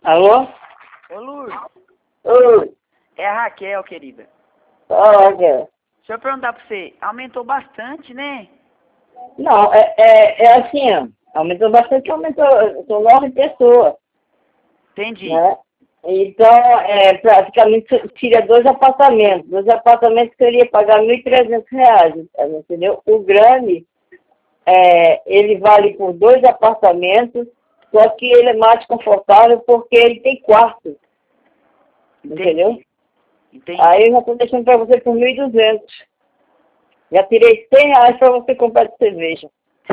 Alô? Ô, Lourdes, Oi. é a Raquel, querida. Olha. Deixa eu perguntar pra você, aumentou bastante, né? Não, é assim, ó. Aumentou bastante, aumentou. São 9 pessoas, Entendi. né? Então, praticamente tira 2 apartamentos. 2 apartamentos que eu iria pagar R$ 1.300, entendeu? O grande, ele vale por 2 apartamentos, só que ele é mais confortável porque ele tem quarto, entendeu? Entendi. Aí eu já estou deixando para você por 1.200. Já tirei R$ 100 para você comprar de cerveja.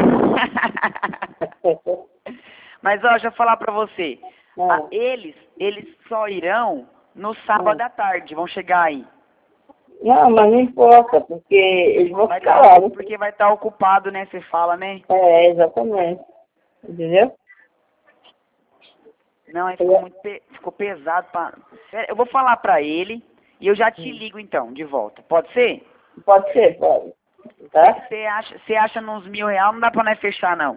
Mas, ó, deixa eu falar pra você. Ah. Eles só irão no sábado à tarde, vão chegar aí. Não, mas não importa, porque eles vão Vai ficar tá, lá, né? porque vai estar ocupado, né? Você fala, né? É, exatamente. Entendeu? Não, aí ficou ficou pesado. Eu vou falar pra ele e eu já te ligo então, de volta. Pode ser? Pode ser, pode. Tá? Você acha nos R$ 1.000, não dá pra nós fechar, não.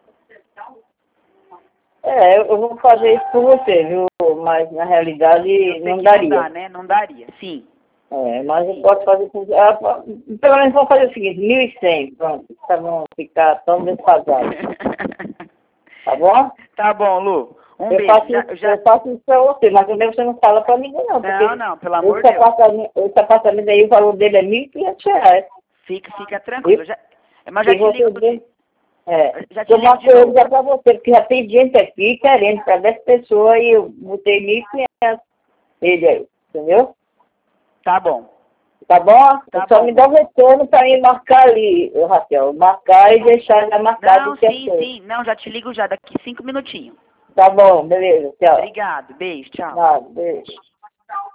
Eu vou fazer isso por você, viu? Mas na realidade Eu sei não que daria. não dá, né? Não daria, sim. Mas eu posso fazer por... pelo menos vou fazer o seguinte, 1.100, pronto, pra não ficar tão desfasado. Tá bom? Tá bom, Lu. Um Eu beijo. faço, eu faço isso pra você, mas também você não fala pra ninguém, não. Porque Não, pelo amor de Deus. esse apartamento aí, o valor dele é R$ 1.500. Fica tranquilo. Mas E já te você ligo. vê, Já te eu ligo de marco ele novo. já pra você, porque já tem gente aqui querendo para 10 pessoas e eu botei 1.500 ele aí, entendeu? Tá bom. Tá bom? Tá Só bom, me dá um retorno para mim marcar ali, Raquel. Marcar e deixar já marcado Não, o que é feito. sim. Não, já te ligo já, daqui 5 minutinhos. Tá bom, beleza, tchau. Obrigado. Beijo, tchau. Nada, beijo.